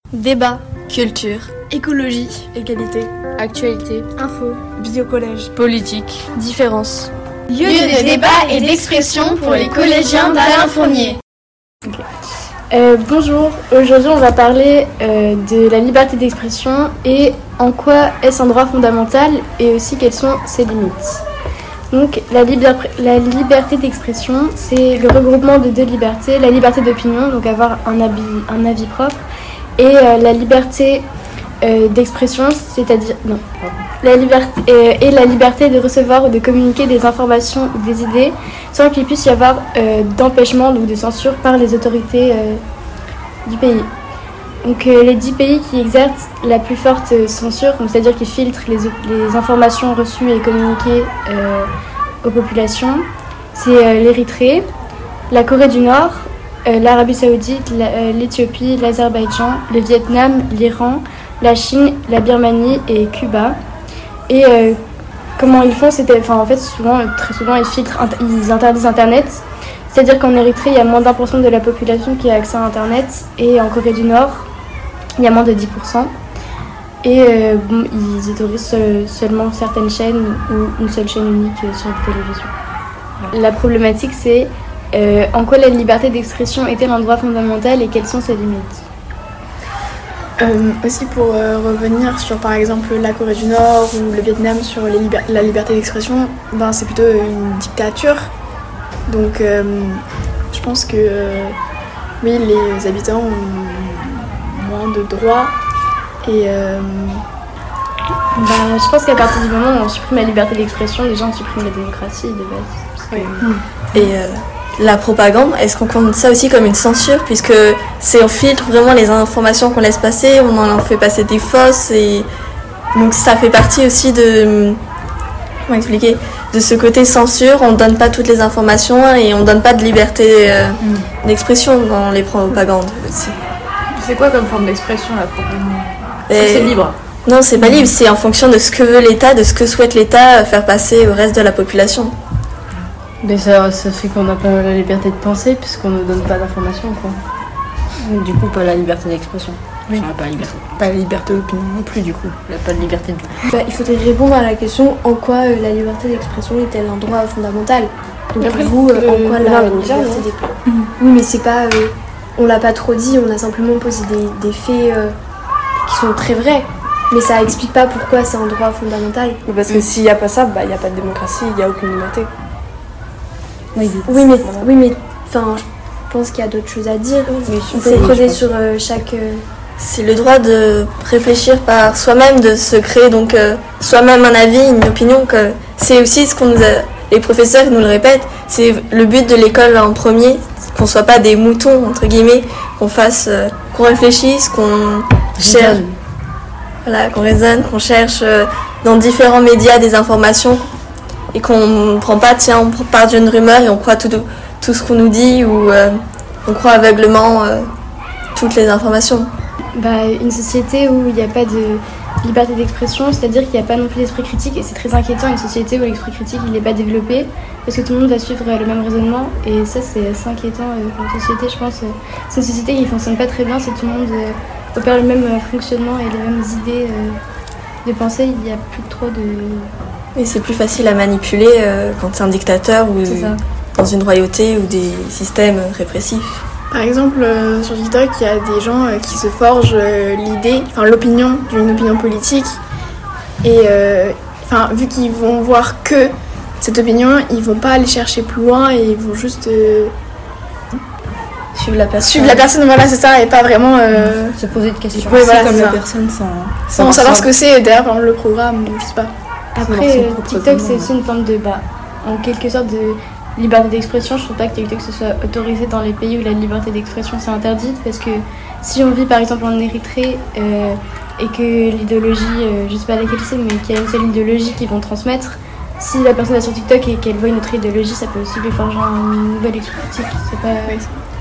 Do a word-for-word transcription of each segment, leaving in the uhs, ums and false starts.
Débat, culture, écologie, égalité, actualité, info, vie au collège, politique, différence. Lieu de débat et d'expression pour les collégiens d'Alain Fournier. Euh, bonjour, aujourd'hui on va parler euh, de la liberté d'expression et en quoi est-ce un droit fondamental et aussi quelles sont ses limites. Donc la, liber- la liberté d'expression, c'est le regroupement de deux libertés, la liberté d'opinion, donc avoir un avis, un avis propre, et euh, la liberté euh, d'expression, c'est-à-dire non, la liberté euh, et la liberté de recevoir ou de communiquer des informations ou des idées sans qu'il puisse y avoir euh, d'empêchement ou de censure par les autorités euh, du pays. Donc euh, les dix pays qui exercent la plus forte censure, donc, c'est-à-dire qui filtrent les, les informations reçues et communiquées euh, aux populations, c'est euh, l'Érythrée, la Corée du Nord, euh, l'Arabie Saoudite, la, euh, l'Éthiopie, l'Azerbaïdjan, le Vietnam, l'Iran, la Chine, la Birmanie et Cuba. Et euh, comment ils font, c'était, enfin en fait souvent, très souvent ils filtrent, ils interdisent Internet. C'est-à-dire qu'en Érythrée, il y a moins d'un pour cent de la population qui a accès à Internet, et en Corée du Nord, il y a moins de dix pour cent. Et euh, bon, ils autorisent seulement certaines chaînes ou une seule chaîne unique sur la télévision. La problématique, c'est euh, en quoi la liberté d'expression est-elle un droit fondamental et quelles sont ses limites ? Euh, aussi pour euh, revenir sur par exemple la Corée du Nord ou le Vietnam sur les liber- la liberté d'expression, ben, c'est plutôt une dictature. Donc euh, je pense que euh, oui, les habitants ont moins de droits et euh, bah, je pense qu'à partir du moment où on supprime la liberté d'expression, déjà on supprime la démocratie de base. Parce que... oui. Et euh, la propagande, est-ce qu'on compte ça aussi comme une censure, puisque c'est on filtre vraiment les informations qu'on laisse passer, on en fait passer des fausses, et donc ça fait partie aussi de, comment expliquer, de ce côté censure. On ne donne pas toutes les informations et on ne donne pas de liberté euh, mm. d'expression dans les propagandes aussi. C'est quoi comme forme d'expression la propagande ? Et... C'est libre. Non, c'est pas libre, c'est en fonction de ce que veut l'État, de ce que souhaite l'État faire passer au reste de la population. Mais ça, ça fait qu'on n'a pas la liberté de penser puisqu'on ne donne pas d'informations, quoi. Du coup, pas la liberté d'expression. Oui. Enfin, pas la liberté. Pas la liberté d'opinion non plus, du coup. Il n'y a pas de liberté de vie. Bah, il faudrait répondre à la question en quoi euh, la liberté d'expression est-elle un droit fondamental. Donc après, pour vous, euh, le... en quoi la, la liberté d'expression mmh. Oui, mais c'est pas... Euh, on l'a pas trop dit, on a simplement posé des, des faits euh, qui sont très vrais. Mais ça explique pas pourquoi c'est un droit fondamental. Parce que mmh. s'il n'y a pas ça, bah, il n'y a pas de démocratie, il n'y a aucune liberté. Oui, oui, mais, oui, mais enfin, je pense qu'il y a d'autres choses à dire. Oui, on peut creuser sur euh, chaque... Euh... C'est le droit de réfléchir par soi-même, de se créer donc euh, soi-même un avis, une opinion. Que c'est aussi ce qu'on nous a, les professeurs nous le répètent, c'est le but de l'école en premier, qu'on soit pas des moutons entre guillemets, qu'on fasse, euh, qu'on réfléchisse, qu'on cherche, voilà, qu'on raisonne, qu'on cherche euh, dans différents médias des informations. Et qu'on ne prend pas, tiens, on part d'une rumeur et on croit tout, tout ce qu'on nous dit, ou euh, on croit aveuglement euh, toutes les informations. Bah, une société où il n'y a pas de liberté d'expression, c'est-à-dire qu'il n'y a pas non plus d'esprit critique, et c'est très inquiétant, une société où l'esprit critique il n'est pas développé, parce que tout le monde va suivre le même raisonnement, et ça c'est assez inquiétant pour une société, je pense. C'est une société qui ne fonctionne pas très bien si tout le monde euh, opère le même fonctionnement et les mêmes idées euh, de pensée, il n'y a plus trop de... Et c'est plus facile à manipuler euh, quand c'est un dictateur ou dans une royauté ou des systèmes répressifs. Par exemple, euh, sur TikTok, il y a des gens euh, qui se forgent euh, l'idée, enfin l'opinion d'une opinion politique. Et euh, enfin, vu qu'ils vont voir que cette opinion, ils vont pas aller chercher plus loin et ils vont juste euh, suivre la personne. Suivre la personne, voilà, c'est ça, et pas vraiment euh, se poser de questions. Oui, voilà, comme la personne sans, sans, sans savoir ce que c'est derrière, par exemple, le programme, je sais pas. Après, euh, TikTok, c'est aussi une forme de, bah, en quelque sorte de liberté d'expression. Je trouve pas que TikTok se soit autorisé dans les pays où la liberté d'expression c'est interdite, parce que si on vit par exemple en Érythrée euh, et que l'idéologie, euh, je sais pas laquelle c'est, mais qu'il y a une seule idéologie qu'ils vont transmettre, si la personne est sur TikTok et qu'elle voit une autre idéologie, ça peut aussi lui forger un nouvel esprit critique. C'est pas... Oui.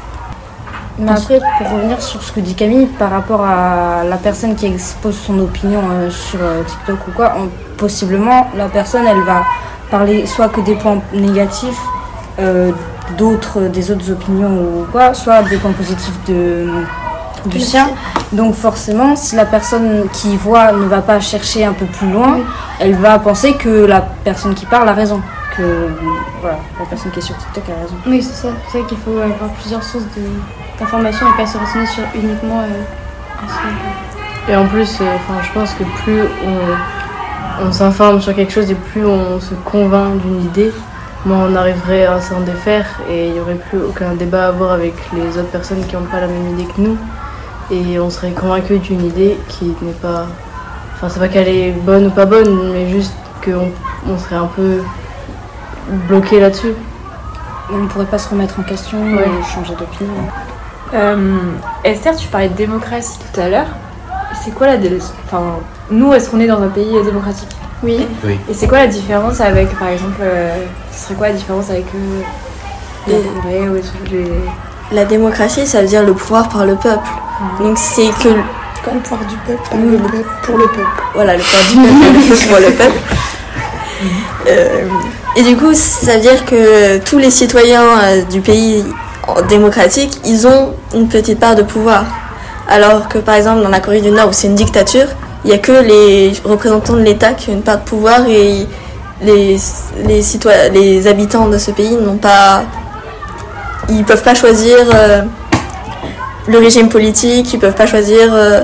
Mais après, pour revenir sur ce que dit Camille, par rapport à la personne qui expose son opinion euh, sur euh, TikTok ou quoi, on, possiblement, la personne, elle va parler soit que des points négatifs, euh, d'autres, des autres opinions ou quoi, soit des points positifs de, du sien. Donc forcément, si la personne qui voit ne va pas chercher un peu plus loin, oui. elle va penser que la personne qui parle a raison. Que voilà, la personne qui est sur TikTok a raison. Oui, c'est ça. C'est vrai qu'il faut avoir plusieurs sources de, d'informations et pas se renseigner sur uniquement euh, un seul. Et en plus, euh, je pense que plus on, on s'informe sur quelque chose et plus on se convainc d'une idée, moins on arriverait à s'en défaire et il n'y aurait plus aucun débat à avoir avec les autres personnes qui n'ont pas la même idée que nous. Et on serait convaincu d'une idée qui n'est pas... Enfin, c'est pas qu'elle est bonne ou pas bonne, mais juste qu'on on serait un peu bloqué là-dessus. On ne pourrait pas se remettre en question ouais. et changer d'opinion. Euh, Esther, tu parlais de démocratie tout à l'heure. C'est quoi la... Dé... Enfin, nous, est-ce qu'on est dans un pays démocratique ? Oui. oui. Et c'est quoi la différence avec, par exemple, euh, ce serait quoi la différence avec euh, les Corée ou les... La démocratie, ça veut dire le pouvoir par le peuple. Mmh. Donc c'est que... Quoi, le pouvoir du peuple, par mmh. le peuple, pour le peuple. Voilà, le pouvoir du peuple pour le peuple. Mmh. Euh, et du coup, ça veut dire que tous les citoyens euh, du pays démocratique, ils ont une petite part de pouvoir. Alors que par exemple, dans la Corée du Nord, où c'est une dictature, il n'y a que les représentants de l'État qui ont une part de pouvoir et les, les, citoyens, les habitants de ce pays n'ont pas... Ils ne peuvent pas choisir euh, le régime politique, ils ne peuvent pas choisir euh,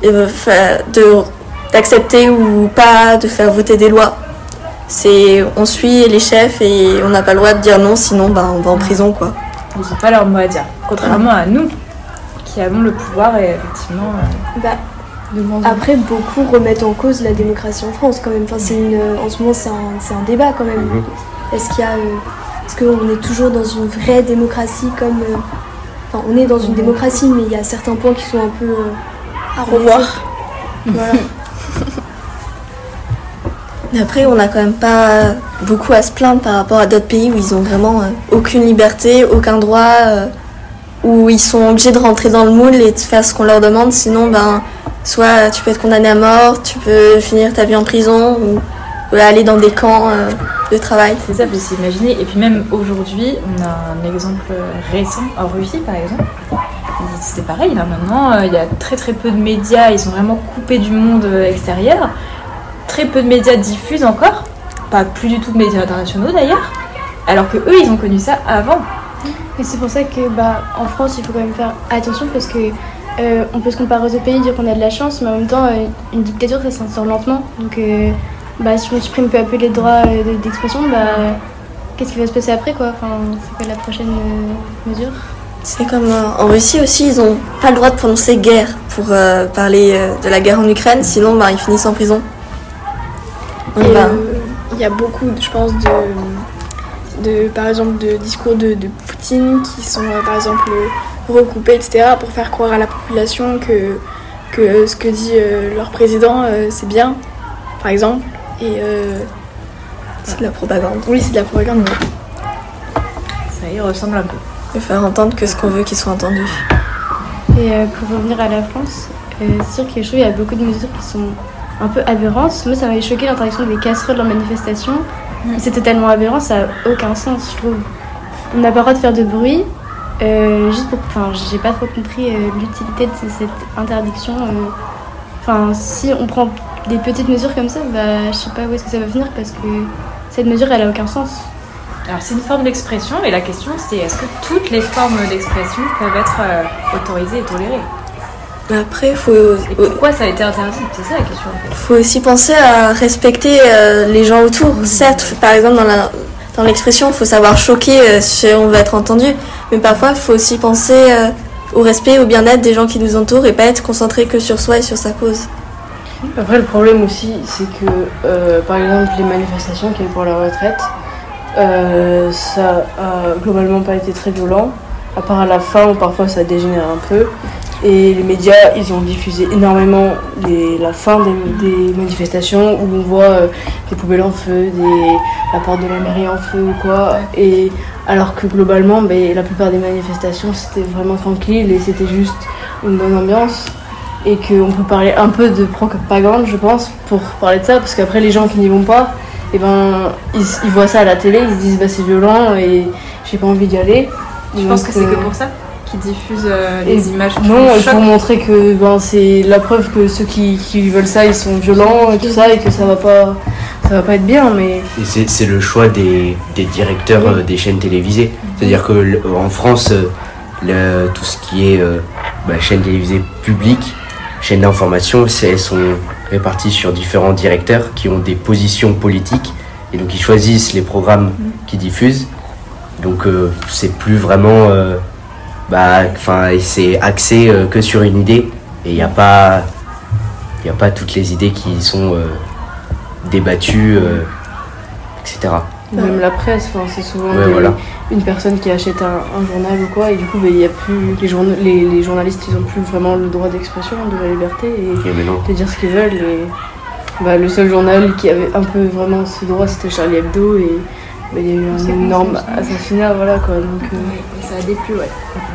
de, d'accepter ou pas de faire voter des lois. C'est, on suit les chefs et on n'a pas le droit de dire non, sinon bah, on va en prison, quoi. Ils n'ont pas leur mot à dire, contrairement à nous qui avons le pouvoir et effectivement... Euh, bah. Après, beaucoup remettent en cause la démocratie en France quand même. Enfin, c'est une, en ce moment, c'est un, c'est un débat quand même. Mmh. Est-ce qu'il y a, euh, est-ce qu'on est toujours dans une vraie démocratie comme, euh, enfin, on est dans une mmh. démocratie, mais il y a certains points qui sont un peu euh, à revoir. Voilà. Mais après, on n'a quand même pas beaucoup à se plaindre par rapport à d'autres pays où ils ont vraiment euh, aucune liberté, aucun droit, euh, où ils sont obligés de rentrer dans le moule et de faire ce qu'on leur demande, sinon, ben. Soit tu peux être condamné à mort, tu peux finir ta vie en prison ou, ou aller dans des camps euh, de travail. C'est ça, il faut s'imaginer. Et puis même aujourd'hui, on a un exemple récent en Russie par exemple. C'est pareil, là maintenant, il y a très très peu de médias, ils sont vraiment coupés du monde extérieur. Très peu de médias diffusent encore, pas plus du tout de médias internationaux d'ailleurs, alors que eux ils ont connu ça avant. Et c'est pour ça que bah, en France il faut quand même faire attention parce que Euh, on peut se comparer aux autres pays, dire qu'on a de la chance, mais en même temps, euh, une dictature, ça s'instaure lentement. Donc, euh, bah, si on supprime peu à peu les droits euh, d'expression, bah, qu'est-ce qui va se passer après, quoi ? Enfin, c'est quoi la prochaine euh, mesure ? C'est comme euh, en Russie aussi, ils n'ont pas le droit de prononcer guerre pour euh, parler euh, de la guerre en Ukraine, sinon bah, ils finissent en prison. Donc, Et il bah, euh, y a beaucoup, je pense, de, de, par exemple, de discours de, de Poutine qui sont, euh, par exemple, recoupés, et cetera, pour faire croire à la population que, que ce que dit euh, leur président, euh, c'est bien, par exemple. Et euh, c'est de la propagande. Oui, c'est de la propagande. Ça y ressemble un peu. Et faire entendre que ce qu'on veut qu'ils soient entendus. Et euh, pour revenir à la France, euh, c'est sûr que je trouve qu'il y a beaucoup de mesures qui sont un peu aberrantes. Moi, ça m'avait choqué l'interdiction des casseroles en manifestation. Mmh. C'est totalement aberrant, ça n'a aucun sens, je trouve. On n'a pas le droit de faire de bruit. Euh, juste pour, enfin, j'ai pas trop compris euh, l'utilité de cette interdiction. Enfin, euh, si on prend des petites mesures comme ça, bah, je sais pas où est-ce que ça va finir parce que cette mesure, elle a aucun sens. Alors, c'est une forme d'expression et la question, c'est est-ce que toutes les formes d'expression peuvent être euh, autorisées et tolérées ? Mais après, faut. Et pourquoi ça a été interdit ? C'est ça la question. En fait. Faut aussi penser à respecter euh, les gens autour. Mmh. Certes, par exemple, dans la. Dans l'expression, il faut savoir choquer euh, si on veut être entendu, mais parfois il faut aussi penser euh, au respect, au bien-être des gens qui nous entourent et pas être concentré que sur soi et sur sa cause. Après, le problème aussi, c'est que euh, par exemple les manifestations qui est pour la retraite, euh, ça a globalement pas été très violent, à part à la fin où parfois ça dégénère un peu. Et les médias, ils ont diffusé énormément les, la fin des, des manifestations où on voit euh, des poubelles en feu, des, la porte de la mairie en feu ou quoi. Et alors que globalement, bah, la plupart des manifestations, c'était vraiment tranquille et c'était juste une bonne ambiance. Et qu'on peut parler un peu de propagande, je pense, pour parler de ça. Parce qu'après, les gens qui n'y vont pas, eh ben, ils, ils voient ça à la télé, ils se disent bah, c'est violent et j'ai pas envie d'y aller. Je pense que c'est euh, que pour ça. qui diffusent euh, les Et images qui non, et choquent. pour montrer que ben, c'est la preuve que ceux qui, qui veulent ça, ils sont violents et tout ça, et que ça va pas, ça va pas être bien, mais... Et c'est, c'est le choix des, des directeurs euh, des chaînes télévisées. C'est-à-dire qu'en France, euh, le, tout ce qui est euh, bah, chaîne télévisée publique, chaîne d'information, c'est, elles sont réparties sur différents directeurs qui ont des positions politiques, et donc ils choisissent les programmes qu'ils diffusent. Donc euh, c'est plus vraiment... Euh, bah, enfin, c'est axé euh, que sur une idée, et il n'y a pas... Il n'y a pas toutes les idées qui sont euh, débattues, euh, et cetera. Même la presse, c'est souvent ouais, des, voilà. une personne qui achète un, un journal ou quoi, et du coup, bah, y a plus, les, journa- les, les journalistes, ils n'ont plus vraiment le droit d'expression, de la liberté, et, et de dire ce qu'ils veulent. Et, bah, le seul journal qui avait un peu vraiment ce droit, c'était Charlie Hebdo, et il bah, y a eu un c'est énorme assassinat, voilà quoi. Donc, euh... oui, ça a déplu, ouais.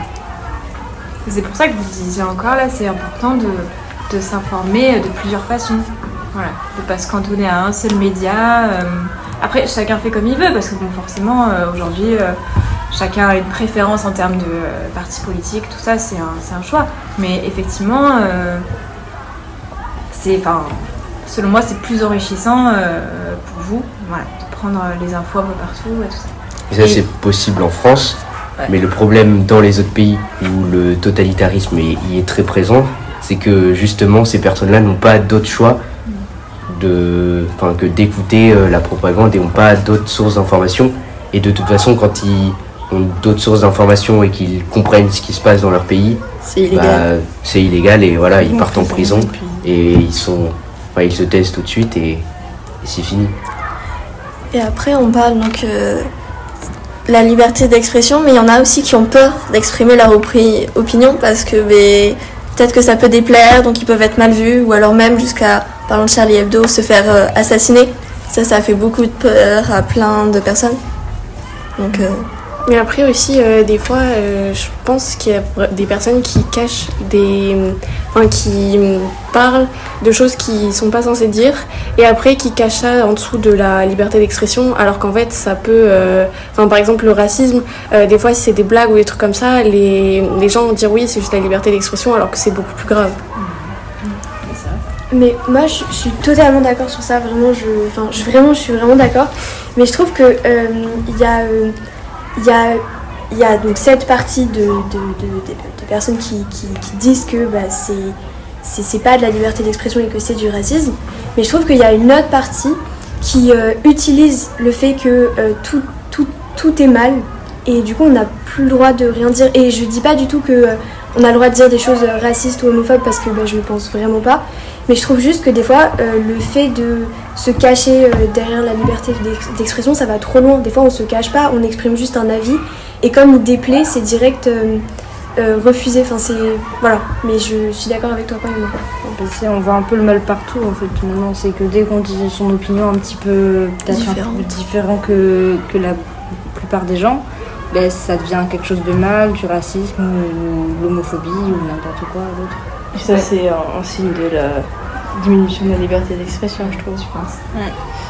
C'est pour ça que je disais encore là, c'est important de, de s'informer de plusieurs façons. Voilà, de ne pas se cantonner à un seul média. Euh, après, chacun fait comme il veut, parce que bon, forcément, euh, aujourd'hui, euh, chacun a une préférence en termes de euh, parti politique, tout ça, c'est un, c'est un choix. Mais effectivement, euh, c'est, enfin, selon moi, c'est plus enrichissant euh, pour vous, voilà, de prendre les infos un peu partout et tout ça. Et ça, et... c'est possible en France. Ouais. Mais le problème dans les autres pays où le totalitarisme est, y est très présent, c'est que justement ces personnes-là n'ont pas d'autre choix de, enfin, que d'écouter euh, la propagande et n'ont pas d'autres sources d'informations. Et de toute façon, quand ils ont d'autres sources d'informations et qu'ils comprennent ce qui se passe dans leur pays, c'est illégal. Bah, c'est illégal et voilà, ils, ils partent en prison et ils sont, enfin, ils se taisent tout de suite et, et c'est fini. Et après, on parle donc euh, la liberté d'expression, mais il y en a aussi qui ont peur d'exprimer leur opri- opinion parce que bah, peut-être que ça peut déplaire, donc ils peuvent être mal vus, ou alors même jusqu'à, parlons de Charlie Hebdo, se faire euh, assassiner. Ça, ça a fait beaucoup de peur à plein de personnes. Donc, euh... Mais après aussi, euh, des fois, euh, je pense qu'il y a des personnes qui cachent des... Enfin, qui parlent de choses qui sont pas censées dire, et après qui cachent ça en dessous de la liberté d'expression, alors qu'en fait, ça peut... Euh... Enfin, par exemple, le racisme, euh, des fois, si c'est des blagues ou des trucs comme ça, les, les gens vont dire oui, c'est juste la liberté d'expression, alors que c'est beaucoup plus grave. Mais moi, je, je suis totalement d'accord sur ça. Vraiment, je, enfin, je, vraiment, je suis vraiment d'accord. Mais je trouve que euh, il y a, euh, il y a, il y a donc cette partie de, de, de, de, de personnes qui, qui, qui disent que bah, c'est, c'est, c'est pas de la liberté d'expression et que c'est du racisme. Mais je trouve qu'il y a une autre partie qui euh, utilise le fait que euh, tout, tout, tout est mal et du coup, on n'a plus le droit de rien dire. Et je dis pas du tout que euh, on a le droit de dire des choses racistes ou homophobes parce que bah, je ne pense vraiment pas. Mais je trouve juste que des fois, euh, le fait de se cacher euh, derrière la liberté d'expression, ça va trop loin. Des fois, on se cache pas, on exprime juste un avis. Et comme il déplaît, c'est direct euh, euh, refusé. Enfin, c'est... Voilà. Mais je suis d'accord avec toi quand même. C'est, on voit un peu le mal partout, en fait, finalement. C'est que dès qu'on dit son opinion un petit peu, peut-être un peu différent que, que la plupart des gens, ben, ça devient quelque chose de mal, du racisme, ou l'homophobie, ou n'importe quoi d'autre. Et ça, ouais. c'est un, un signe de la diminution de la liberté d'expression, je trouve, je pense. Ouais.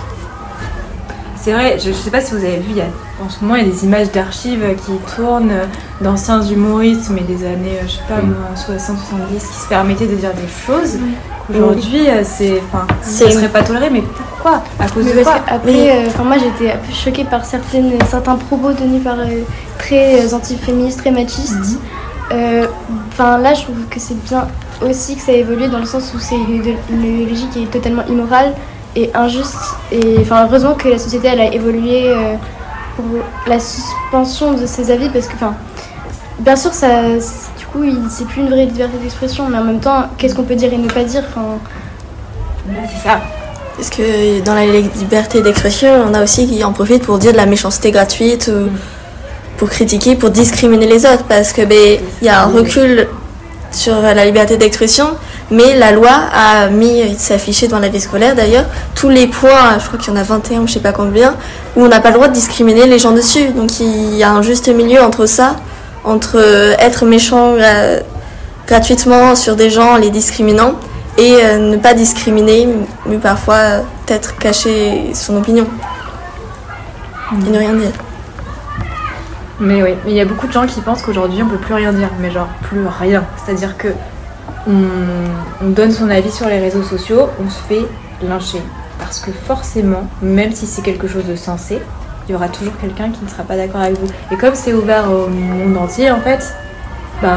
C'est vrai, je ne sais pas si vous avez vu, il y a, en ce moment, il y a des images d'archives qui tournent d'anciens humoristes, mais des années, je sais pas, mmh. soixante soixante-dix, qui se permettaient de dire des choses. Mmh. Aujourd'hui, c'est, ça ne serait pas toléré, mais pourquoi ? À cause mais de quoi ? Après, euh, moi, j'étais un peu choquée par certaines, certains propos tenus par euh, très antiféministes, très machistes. Mmh. Enfin, euh, là, je trouve que c'est bien aussi que ça a évolué dans le sens où c'est une, une logique qui est totalement immorale et injuste. Et enfin, heureusement que la société elle a évolué euh, pour la suspension de ces avis parce que, enfin, bien sûr, ça, du coup, c'est plus une vraie liberté d'expression, mais en même temps, qu'est-ce qu'on peut dire et ne pas dire ? Enfin, c'est ça. Parce que dans la liberté d'expression, on a aussi qui en profitent pour dire de la méchanceté gratuite. Ou... pour critiquer, pour discriminer les autres, parce que ben, y a un recul sur la liberté d'expression, mais la loi a mis, s'afficher dans la vie scolaire d'ailleurs, tous les points, je crois qu'il y en a vingt et un ou je sais pas combien, où on n'a pas le droit de discriminer les gens dessus. Donc il y a un juste milieu entre ça, entre être méchant euh, gratuitement sur des gens en les discriminant, et euh, ne pas discriminer, mais parfois euh, peut-être cacher son opinion, mmh. et ne rien dire. Mais oui, mais il y a beaucoup de gens qui pensent qu'aujourd'hui on peut plus rien dire, mais genre plus rien. C'est-à-dire que on, on donne son avis sur les réseaux sociaux, on se fait lyncher. Parce que forcément, même si c'est quelque chose de sensé, il y aura toujours quelqu'un qui ne sera pas d'accord avec vous. Et comme c'est ouvert au monde entier en fait, ben...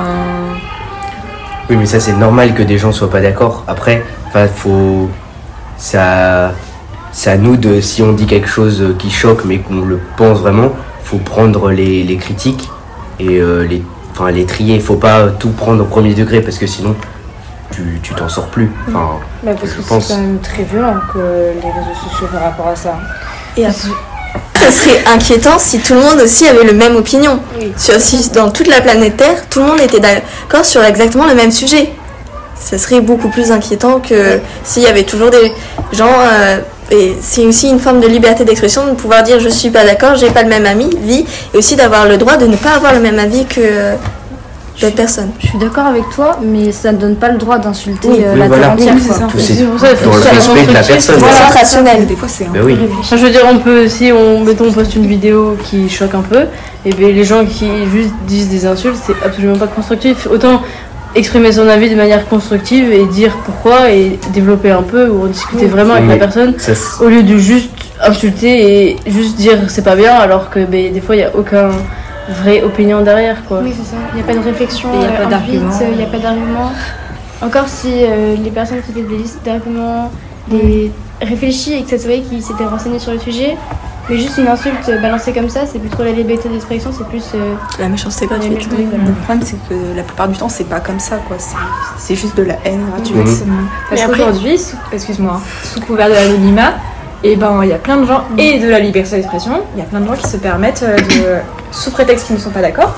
Oui, mais ça c'est normal que des gens soient pas d'accord. Après, enfin, faut... Ça... C'est à nous de, si on dit quelque chose qui choque mais qu'on le pense vraiment, faut prendre les, les critiques et euh, les, enfin, les trier. Faut pas tout prendre au premier degré parce que sinon tu, tu t'en sors plus. Enfin, bah parce que pense... c'est quand même très violent que les réseaux sociaux par rapport à ça. Et après, ça serait inquiétant si tout le monde aussi avait le même opinion. Oui. Sur, si dans toute la planète Terre, tout le monde était d'accord sur exactement le même sujet. Ça serait beaucoup plus inquiétant que oui. S'il y avait toujours des gens... Euh, et c'est aussi une forme de liberté d'expression de pouvoir dire je suis pas d'accord, j'ai pas le même avis, et aussi d'avoir le droit de ne pas avoir le même avis que euh, d'autres personnes. Je suis d'accord avec toi, mais ça ne donne pas le droit d'insulter oui, euh, oui, la voilà. terre entière. Oui, c'est ça. Tout c'est pour ça, dans le respect de la personne. C'est rationnel. Des fois, c'est un ben peu oui. réfléchi. Je veux dire, on peut, si on, mettons, on poste une vidéo qui choque un peu, et bien les gens qui juste disent des insultes, c'est absolument pas constructif. Autant exprimer son avis de manière constructive et dire pourquoi et développer un peu ou en discuter oui. vraiment avec la personne ça, au lieu de juste insulter et juste dire c'est pas bien alors que ben, des fois il n'y a aucun vraie opinion derrière quoi. Oui c'est ça, il n'y a pas de réflexion, il n'y a pas d'argument. Il n'y a pas d'argument. Encore si euh, les personnes qui faisaient des listes d'arguments, des réfléchis et que ça se voyait qu'ils s'étaient renseignés sur le sujet. Mais juste une insulte balancée comme ça, c'est plus trop la liberté d'expression, c'est plus... Euh, la méchanceté gratuite. Oui, voilà. Le problème, c'est que la plupart du temps, c'est pas comme ça, quoi. C'est, c'est juste de la haine gratuite. Mmh. Parce qu'aujourd'hui, sous, excuse-moi, sous couvert de l'anonymat, et ben il y a plein de gens, mmh. et de la liberté d'expression, il y a plein de gens qui se permettent de, sous prétexte qu'ils ne sont pas d'accord,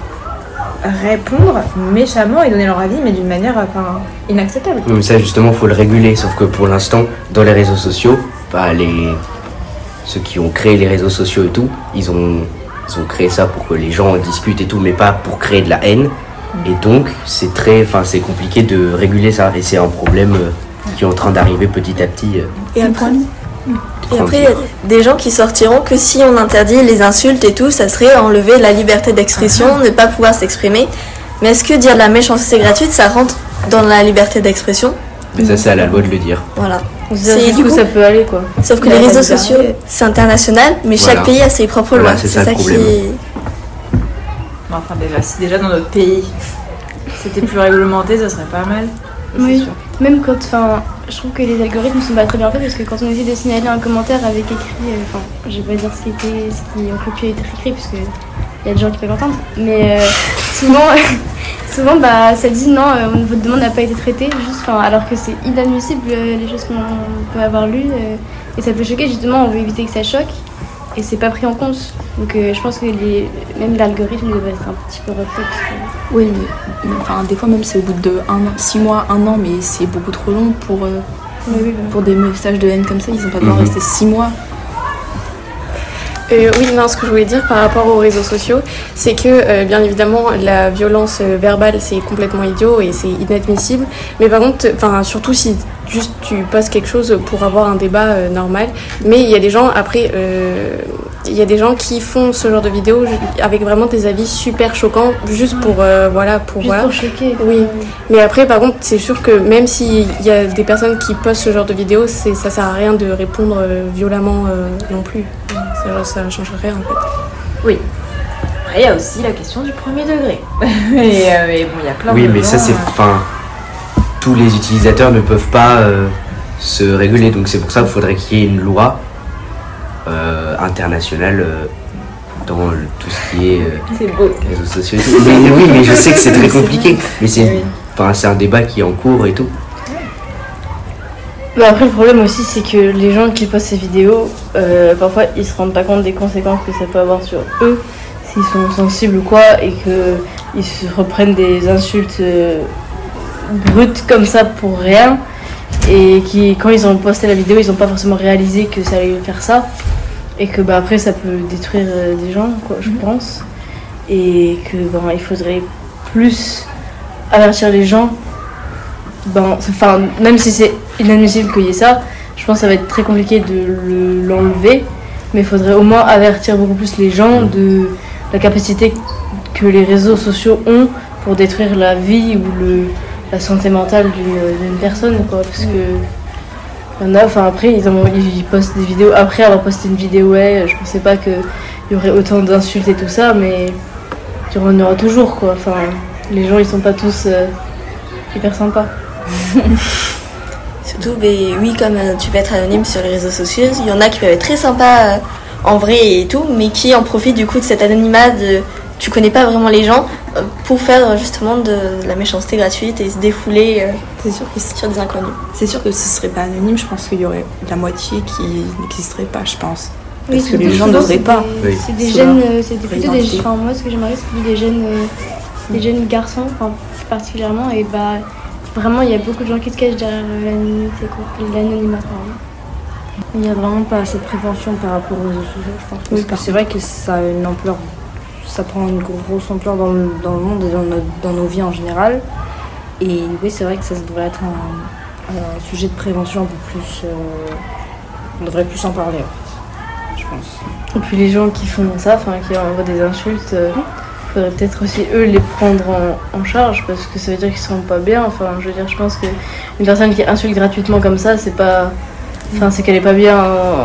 répondre méchamment et donner leur avis, mais d'une manière enfin, inacceptable. Mais ça, justement, faut le réguler, sauf que pour l'instant, dans les réseaux sociaux, bah, les... ceux qui ont créé les réseaux sociaux et tout, ils ont, ils ont créé ça pour que les gens discutent et tout, mais pas pour créer de la haine. Et donc, c'est très, enfin, c'est compliqué de réguler ça. Et c'est un problème euh, qui est en train d'arriver petit à petit. Euh, et après, et après, il y a des gens qui sortiront que si on interdit les insultes et tout, ça serait enlever la liberté d'expression, ah, ne pas pouvoir s'exprimer. Mais est-ce que dire de la méchanceté gratuite, ça rentre dans la liberté d'expression ? Mais ça, c'est à la loi de le dire. Voilà. C'est, du coup, ça peut aller quoi. Sauf que les réseaux sociaux, c'est international, mais chaque voilà. pays a ses propres voilà, lois. C'est, c'est ça, ça le qui. Enfin déjà, si déjà dans notre pays c'était plus réglementé, ça serait pas mal. Oui. Sûr. Même quand, enfin, je trouve que les algorithmes sont pas très bien faits parce que quand on essaie de signaler un commentaire avec écrit, enfin, euh, je vais pas dire ce qui était, ce qui ont copié être écrit parce que il y a des gens qui peuvent entendre, mais euh, souvent. Souvent, bah, ça dit non, euh, votre demande n'a pas été traitée, juste, alors que c'est inadmissible euh, les choses qu'on peut avoir lues, euh, et ça peut choquer, justement, on veut éviter que ça choque, et c'est pas pris en compte. Donc euh, je pense que les, même l'algorithme devrait être un petit peu refait. Que... Oui, mais, mais enfin, des fois même c'est au bout de un an, six mois, un an, mais c'est beaucoup trop long pour, euh, oui, oui, pour des messages de haine comme ça, ils n'ont pas besoin de rester six mois. Euh, oui, non, ce que je voulais dire par rapport aux réseaux sociaux, c'est que euh, bien évidemment la violence euh, verbale c'est complètement idiot et c'est inadmissible. Mais par contre, enfin surtout si juste tu postes quelque chose pour avoir un débat euh, normal. Mais il y a des gens après, euh, il y a des gens qui font ce genre de vidéos avec vraiment des avis super choquants, juste pour euh, voilà pour juste voilà. pour choquer. Oui. Mais après, par contre, c'est sûr que même s'il y a des personnes qui postent ce genre de vidéos, c'est, ça sert à rien de répondre euh, violemment euh, non plus. Ça, ça ne change rien en fait. Oui. Après, il y a aussi la question du premier degré. et, euh, et bon, il y a plein oui, de mais gens, ça, c'est. Enfin, tous les utilisateurs ne peuvent pas euh, se réguler. Donc, c'est pour ça qu'il faudrait qu'il y ait une loi euh, internationale euh, dans le, tout ce qui est euh, c'est beau. réseaux sociaux et tout. Mais, oui, mais je sais que c'est très compliqué. Mais c'est, oui. enfin, c'est un débat qui est en cours et tout. Mais après, le problème aussi, c'est que les gens qui postent ces vidéos, euh, parfois, ils se rendent pas compte des conséquences que ça peut avoir sur eux, s'ils sont sensibles ou quoi, et qu'ils se reprennent des insultes euh, brutes comme ça pour rien, et qui, quand ils ont posté la vidéo, ils n'ont pas forcément réalisé que ça allait faire ça, et que bah, après, ça peut détruire euh, des gens, quoi, je pense, et que bah, il faudrait plus avertir les gens. Ben, enfin, même si c'est inadmissible qu'il y ait ça, je pense que ça va être très compliqué de le, l'enlever, mais il faudrait au moins avertir beaucoup plus les gens de la capacité que les réseaux sociaux ont pour détruire la vie ou le, la santé mentale d'une, d'une personne, quoi. Parce que y en a, enfin après, ils, ont, ils postent des vidéos. Après avoir posté une vidéo, ouais, je pensais pas qu'il y aurait autant d'insultes et tout ça, mais il y en aura toujours, quoi. Enfin, les gens, ils sont pas tous euh, hyper sympas. Surtout, mais oui, comme euh, tu peux être anonyme sur les réseaux sociaux, il y en a qui peuvent être très sympas euh, en vrai et tout, mais qui en profitent du coup de cet anonymat de tu connais pas vraiment les gens euh, pour faire justement de, de la méchanceté gratuite et se défouler euh, c'est sûr que sur des inconnus. C'est sûr que ce serait pas anonyme, je pense qu'il y aurait la moitié qui n'existerait pas, je pense. Oui, parce que les gens ne devraient pas. Des, oui. C'est des jeunes, euh, c'est des, plutôt des, enfin moi ce que j'aimerais c'est des jeunes, euh, des jeunes garçons, enfin particulièrement, et bah vraiment il y a beaucoup de gens qui se cachent derrière l'anonymité, quoi, l'anonymat. Il n'y a vraiment pas assez de prévention par rapport aux réseaux sociaux, je pense. Parce oui, que c'est vrai que ça a une ampleur, ça prend une grosse ampleur dans le, dans le monde et dans, notre, dans nos vies en général. Et oui, c'est vrai que ça devrait être un, un sujet de prévention un peu plus. Euh, on devrait plus en parler, je pense. Et puis les gens qui font ça, enfin qui envoient des insultes, il euh, faudrait peut-être aussi eux les prendre en, en charge parce que ça veut dire qu'ils seront pas bien. Enfin, je veux dire, je pense qu'une personne qui insulte gratuitement comme ça, c'est pas. Enfin, c'est qu'elle est pas bien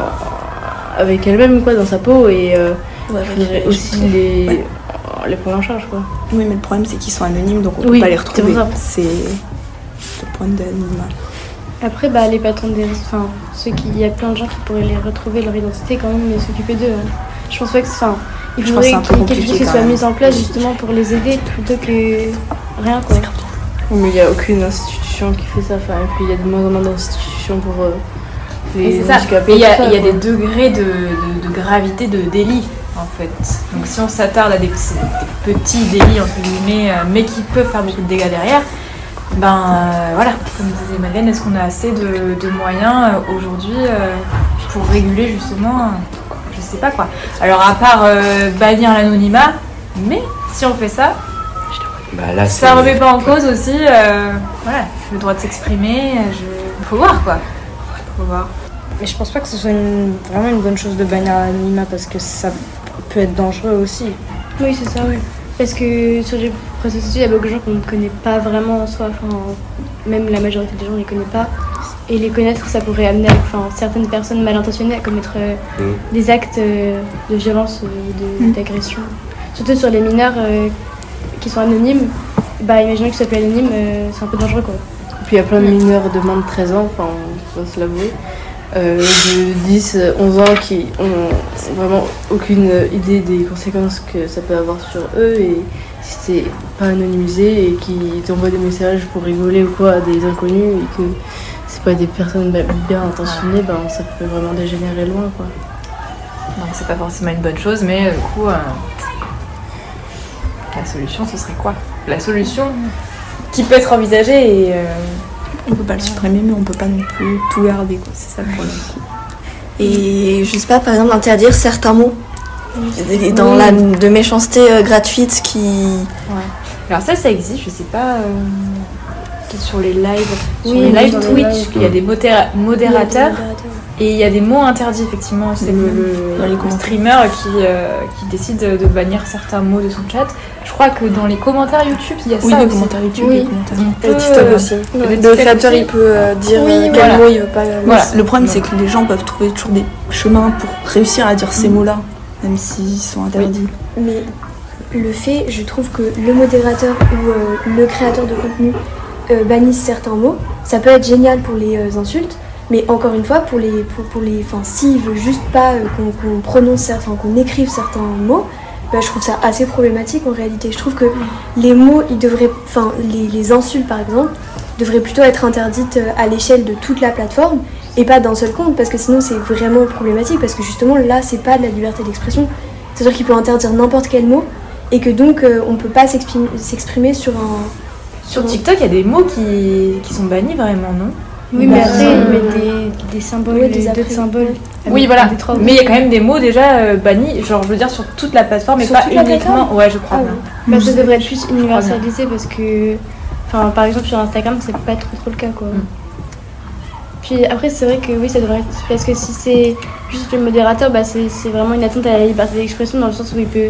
avec elle-même, quoi, dans sa peau, et euh, ouais, il faudrait aussi les, ouais. les prendre en charge, quoi. Oui, mais le problème, c'est qu'ils sont anonymes, donc on oui, peut pas les retrouver. C'est, c'est le point de l'anonymat. Après, bah, les patrons des réseaux, enfin, ceux qui, il y a plein de gens qui pourraient les retrouver leur identité quand même, mais s'occuper d'eux. Hein. Je pense pas que, enfin, il faudrait qu'il y ait quelque chose qui soit mis en place justement pour les aider plutôt que rien, quoi. Mais il n'y a aucune institution qui fait ça, enfin, et puis il y a de moins en moins d'institutions pour. Euh, Et c'est ça. Il y a, il y a des degrés de, de, de gravité de délit, en fait. Donc si on s'attarde à des, des petits délits, entre guillemets, mais qui peuvent faire beaucoup de dégâts derrière, ben euh, voilà, comme disait Madeleine, est-ce qu'on a assez de, de moyens euh, aujourd'hui euh, pour réguler justement, euh, je sais pas quoi. Alors à part euh, bannir l'anonymat, mais si on fait ça, bah là, ça remet pas en cause aussi euh, voilà, le droit de s'exprimer, je... faut voir quoi. Faut voir. Mais je pense pas que ce soit une, vraiment une bonne chose de bannir l'anonymat parce que ça peut être dangereux aussi. Oui, c'est ça, oui. Parce que sur les réseaux sociaux, il y a beaucoup de gens qu'on ne connaît pas vraiment en soi. Enfin, même la majorité des gens ne les connaissent pas. Et les connaître, ça pourrait amener enfin, certaines personnes mal intentionnées à commettre euh, mmh. des actes euh, de violence ou de, mmh. d'agression. Surtout sur les mineurs euh, qui sont anonymes. Bah, imaginons qu'ils soient plus anonymes, euh, c'est un peu dangereux, quoi. Et puis il y a plein de mineurs de moins de treize ans, enfin, on va se l'avouer. Euh, de dix, onze ans qui ont vraiment aucune idée des conséquences que ça peut avoir sur eux et si c'est pas anonymisé et qui t'envoient des messages pour rigoler ou quoi à des inconnus et que c'est pas des personnes bien intentionnées, ben, ça peut vraiment dégénérer loin, quoi. Donc c'est pas forcément une bonne chose, mais du coup, euh, la solution ce serait quoi ? La solution qui peut être envisagée et... Euh, on peut pas le supprimer, mais on peut pas non plus tout garder, quoi. C'est ça le problème. Et je sais pas, par exemple, interdire certains mots dans oui. la de méchanceté euh, gratuite qui. Ouais. Alors ça, ça existe. Je sais pas. Euh, sur les lives, oui, sur les lives sur Twitch, les lives. il y a des modéra- modérateurs. Et il y a des mots interdits, effectivement. C'est mmh. le, le, le streamer qui, euh, qui décide de bannir certains mots de son chat. Je crois que dans les commentaires YouTube, il y a oui, ça les aussi. commentaires YouTube, oui. les commentaires. Le TikTok aussi. Ouais, le créateur, il peut euh, dire oui, quel voilà. mot il veut pas. Voilà. Le problème, c'est que les gens peuvent trouver toujours des chemins pour réussir à dire ces mmh. mots-là, même s'ils sont interdits. Oui. Mais le fait, je trouve que le modérateur ou euh, le créateur de contenu euh, bannisse certains mots, ça peut être génial pour les euh, insultes. Mais encore une fois, pour les, pour, pour les, enfin, s'il veut juste pas euh, qu'on, qu'on prononce, enfin, qu'on écrive certains mots, bah, je trouve ça assez problématique en réalité. Je trouve que les mots, ils devraient, enfin, les, les insultes par exemple, devraient plutôt être interdites à l'échelle de toute la plateforme et pas d'un seul compte, parce que sinon c'est vraiment problématique, parce que justement là, c'est pas de la liberté d'expression. C'est-à-dire qu'il peut interdire n'importe quel mot et que donc euh, on peut pas s'exprimer, s'exprimer sur un. Sur, sur TikTok, il y a des mots qui, qui sont bannis vraiment, non ? Oui, mais après, ils mettent des, des symboles, ouais, des d'autres symboles. Oui, voilà. Mais il y a quand même des mots déjà euh, bannis, genre je veux dire sur toute la plateforme et sur pas uniquement. Ouais, je crois. Ah, oui. Bah, ça devrait être plus universalisé parce que, enfin, par exemple sur Instagram, c'est pas trop trop le cas, quoi. Mm. Puis après, c'est vrai que oui, ça devrait être parce que si c'est juste le modérateur, bah c'est, c'est vraiment une atteinte à la liberté d'expression dans le sens où il peut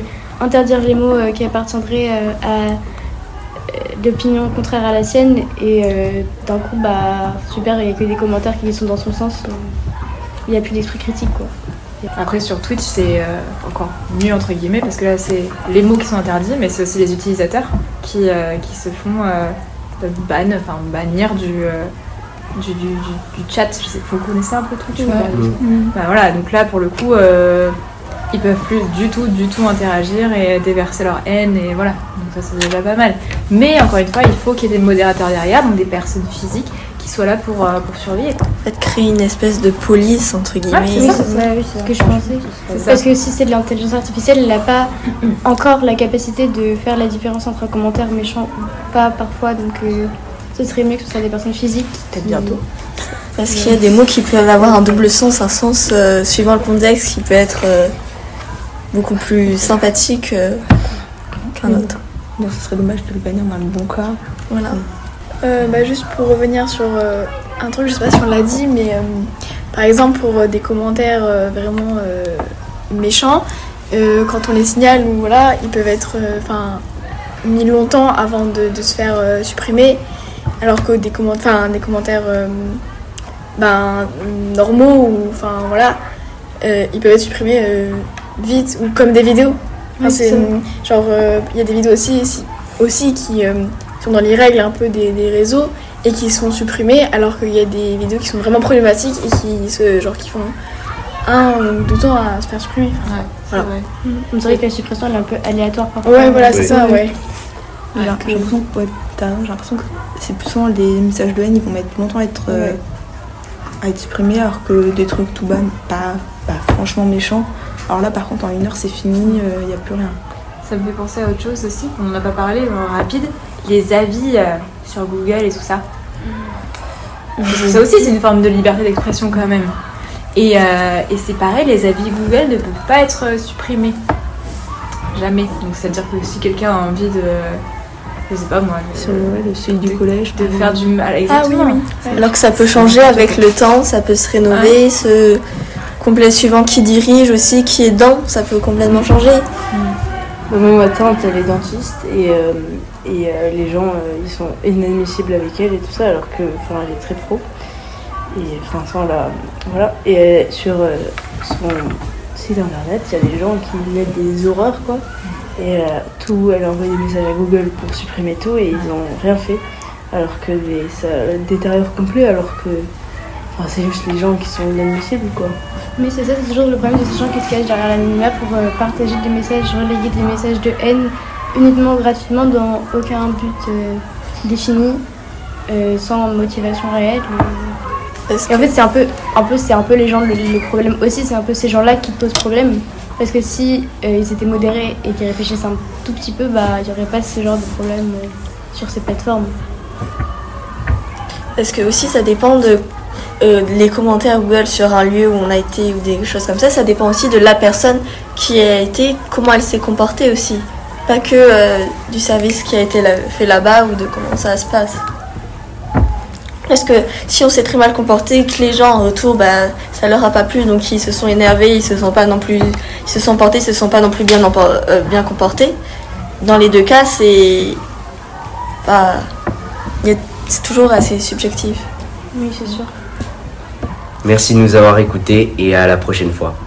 interdire les mots euh, qui appartiendraient euh, à euh, l'opinion contraire à la sienne et euh, d'un coup, bah super, il n'y a que des commentaires qui sont dans son sens. Euh, il n'y a plus d'esprit critique, quoi. Après sur Twitch c'est euh, encore mieux entre guillemets parce que là c'est les mots qui sont interdits mais c'est aussi les utilisateurs qui, euh, qui se font euh, ban, enfin bannir du, euh, du, du, du, du chat. Je sais, vous connaissez un peu Twitch ouais. ou pas? mmh. Bah, voilà, donc là pour le coup euh, ils peuvent plus du tout du tout interagir et déverser leur haine et voilà, donc ça c'est déjà pas mal. Mais encore une fois il faut qu'il y ait des modérateurs derrière, donc des personnes physiques qui soient là pour, euh, pour surveiller. Quoi. En fait, créer une espèce de police, entre guillemets. Ah, c'est ça, c'est ça, oui, c'est ce que je pensais. C'est Parce que si c'est de l'intelligence artificielle, elle n'a pas encore la capacité de faire la différence entre un commentaire méchant ou pas parfois, donc euh, ce serait mieux que ce soit des personnes physiques. Peut-être bientôt. Parce qu'il y a des mots qui peuvent avoir un double sens, un sens euh, suivant le contexte qui peut être euh, beaucoup plus sympathique euh, qu'un autre. Donc ce serait dommage de le bannir dans le bon cas. Voilà. Euh, bah, juste pour revenir sur euh, un truc, je sais pas si on l'a dit, mais euh, par exemple pour euh, des commentaires euh, vraiment euh, méchants, euh, quand on les signale, ou voilà, ils peuvent être enfin mis longtemps avant de, de se faire euh, supprimer, alors que des, comment- des commentaires euh, ben, normaux, ou enfin voilà, euh, ils peuvent être supprimés euh, vite, ou comme des vidéos. Enfin, Oui, c'est, c'est genre, il euh, y a des vidéos aussi, aussi, aussi qui euh, sont dans les règles un peu des, des réseaux et qui sont supprimées, alors qu'il y a des vidéos qui sont vraiment problématiques et qui, se, genre, qui font un ou deux temps à se faire supprimer. Enfin, ouais, voilà. vrai. Mmh. On dirait que la suppression elle est un peu aléatoire parfois. Ouais, voilà, c'est Oui. ça, ouais. J'ai l'impression que, ouais, t'as raison, j'ai l'impression que c'est plus souvent les messages de haine, ils vont mettre longtemps à être, euh, Ouais. à être supprimés, alors que des trucs tout bas, pas, pas franchement méchants. Alors là, par contre, en une heure, c'est fini, il n'y a plus rien. Ça me fait penser à autre chose aussi, on n'en a pas parlé, mais en rapide, les avis euh, sur Google et tout ça. Parce que ça aussi, c'est une forme de liberté d'expression quand même. Et, euh, et c'est pareil, les avis Google ne peuvent pas être euh, supprimés. Jamais. Donc ça veut dire que si quelqu'un a envie de, je sais pas moi, de, Sur ouais, le celui du de- collège, de par faire exemple. du mal, Ah oui, exactement. oui. Ouais. Alors que ça peut changer avec le temps, ça peut se rénover, se complet suivant qui dirige aussi, qui est dans, ça peut complètement changer. Moi, ma tante, elle est dentiste et, euh, et euh, les gens, euh, ils sont inadmissibles avec elle et tout ça, alors que, enfin, elle est très pro. Et enfin, ça, là, voilà. Et euh, sur euh, son site internet, il y a des gens qui mettent des horreurs, quoi. Et euh, tout, elle a envoyé des messages à Google pour supprimer tout et ils n'ont rien fait. Alors que des, ça détériore complet, alors que enfin, c'est juste les gens qui sont inadmissibles, quoi. Mais c'est ça, c'est toujours le problème de ces gens qui se cachent derrière l'anonymat pour euh, partager des messages, relayer des messages de haine uniquement gratuitement dans aucun but euh, défini, euh, sans motivation réelle. Parce Et en que- fait, c'est un peu, un peu, c'est un peu les gens, le, le problème aussi, c'est un peu ces gens-là qui posent problème. Parce que si euh, ils étaient modérés et qu'ils réfléchissaient un tout petit peu, bah il n'y aurait pas ce genre de problème euh, sur ces plateformes. Parce que aussi ça dépend de euh, les commentaires Google sur un lieu où on a été ou des choses comme ça, ça dépend aussi de la personne qui a été, comment elle s'est comportée aussi. Pas que euh, du service qui a été là- fait là-bas ou de comment ça se passe. Parce que si on s'est très mal comporté, que les gens en retour, bah, ça leur a pas plu, donc ils se sont énervés, ils se sont pas non plus, ils se sont portés, ils se sont pas non plus bien, empor- euh, bien comportés. Dans les deux cas, c'est pas, il y a- c'est toujours assez subjectif. Oui, c'est sûr. Merci de nous avoir écoutés et à la prochaine fois.